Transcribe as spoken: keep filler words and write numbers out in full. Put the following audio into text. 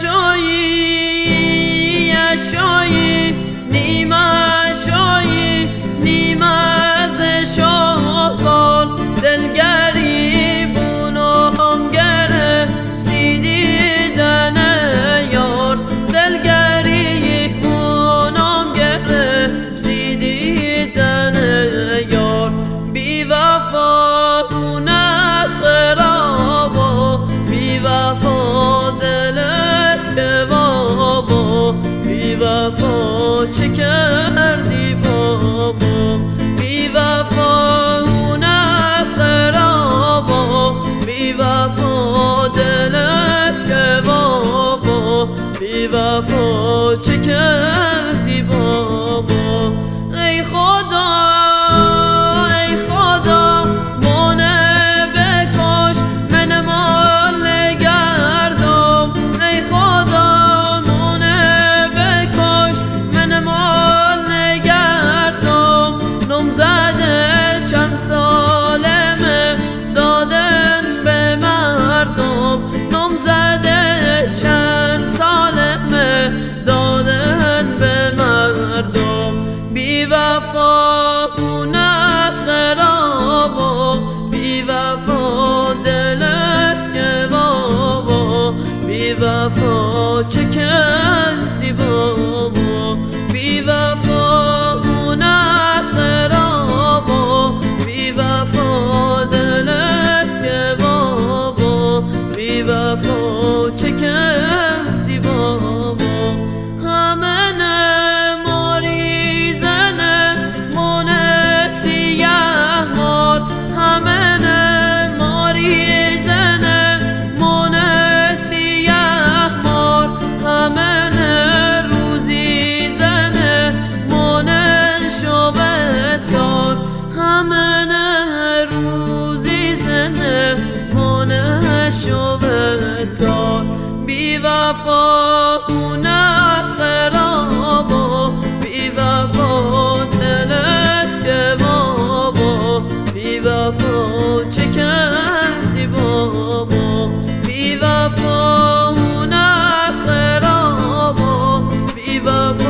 اشایی اشایی نیم اشایی نیم از شاگان دلگری بونم گره سیدیدن یار دلگری بونم گره سیدیدن یار بی وفا اونت خرابا بی وفا دلت که بابا بی وفا چه کردی بابا بی وفا اونت خرابا بی وفا دلت که بابا بی وفا چه کردی بابا ای خدا ای خدا منه بکش من مال نگردم ای خدا منه بکش من مال نگردم نم زده چند سالمه دادن به مردم نم زده چند سالمه دادن به مردم بی وفا خونت خرابا بی وفا دلت که بابا بی وفا چه کردی بابا بی وفا خونت خرابا بی وفا دلت که بابا بی وفا چه کردی بابا همه بی وفا خونت خرابا بی وفا دلت که بابا بی وفا چه کردی بابا بی وفا خونت خرابا بی وفا